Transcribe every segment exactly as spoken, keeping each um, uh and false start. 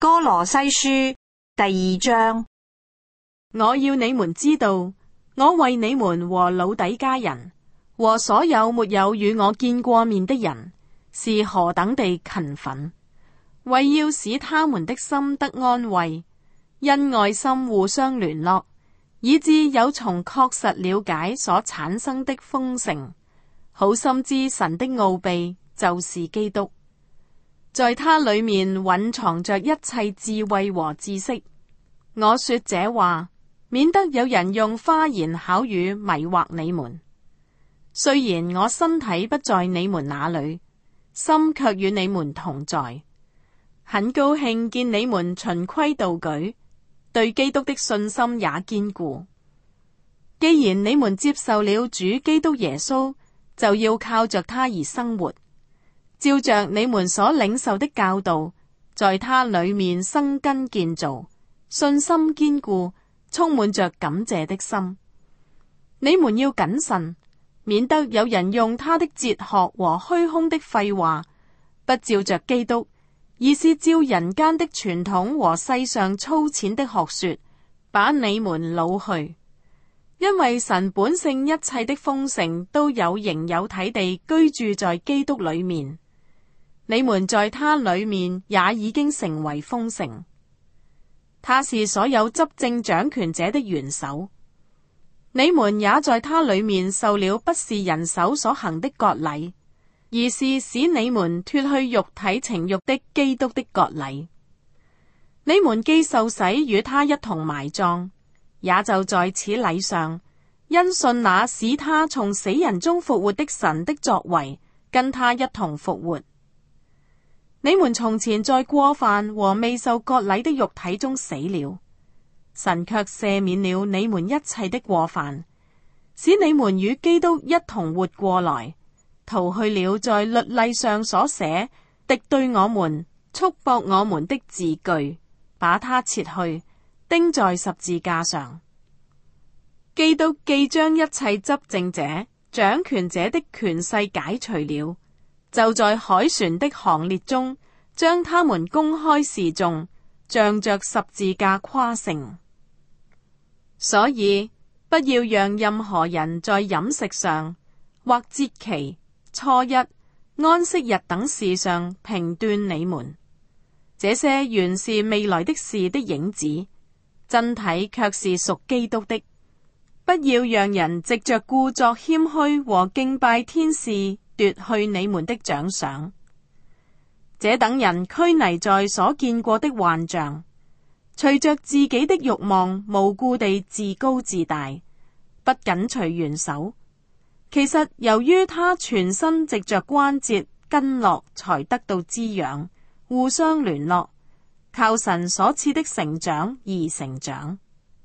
歌羅西書第二章。 我要你們知道，我為你們和老底嘉人和所有沒有與我見過面的人，是何等地勤奮，為要使他們的心得安慰，因愛心互相聯絡，以致有從確實了解所產生的豐盛，好深知神的奧秘，就是基督，在他裏面蘊藏着一切智慧和知識。我說這話，免得有人用花言巧語迷惑你們。雖然我身體不在你們那裏，心卻與你們同在，很高興見你們循規蹈矩，對基督的信心也堅固。既然你們接受了主基督耶穌，就要靠着他而生活，照着你們所領受的教導，在他裏面生根建造，信心堅固，充滿着感謝的心。你們要謹慎，免得有人用他的哲學和虛空的廢話，不照着基督，而是照人間的傳統和世上粗淺的學說，把你們擄去。因為神本性一切的豐盛都有形有體地居住在基督裏面，你們在他裏面也已經成為豐盛。他是所有執政掌權者的元首，你們也在他裏面受了不是人手所行的割禮，而是使你們脫去肉體情慾的基督的割禮。你們既受洗與他一同埋葬，也就在此禮上，因信那使他從死人中復活的神的作為，跟他一同復活。你們從前在過犯和未受割禮的肉體中死了，神卻赦免了你們一切的過犯，使你們與基督一同活過來，逃去了在律例上所寫敵對我們、束縛我們的字據，把它撤去，釘在十字架上。基督既將一切執政者、掌權者的權勢解除了，就在凱旋的行列中，將他們公開示眾，仗着十字架誇勝。所以不要讓任何人在飲食上，或節期、初一、安息日等事上評斷你們，這些原是未來的事的影子，真體卻是屬基督的。不要讓人藉着故作謙虛和敬拜天使奪去你們的獎賞。這等人拘泥在所見過的幻象，隨着自己的慾望無故地自高自大，不緊隨元首。其實由於他全身藉着關節筋絡才得到滋養，互相聯絡，靠神所賜的成長而成長。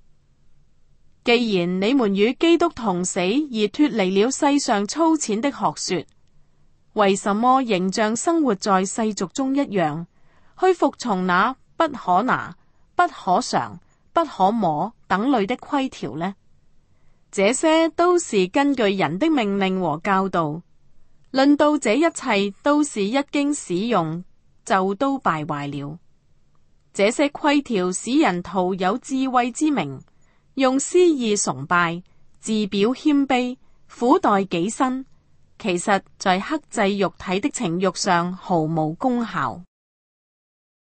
既然你們與基督同死而脫離了世上粗淺的學說，為什麼仍像生活在世俗中一樣，去服從那不可拿、不可嘗、不可摸等類的規條呢？這些都是根據人的命令和教導，論到這一切都是一經使用就都敗壞了。這些規條使人徒有智慧之名，用私意崇拜，自表謙卑，苦待己身，其實在克制肉體的情慾上毫無功效。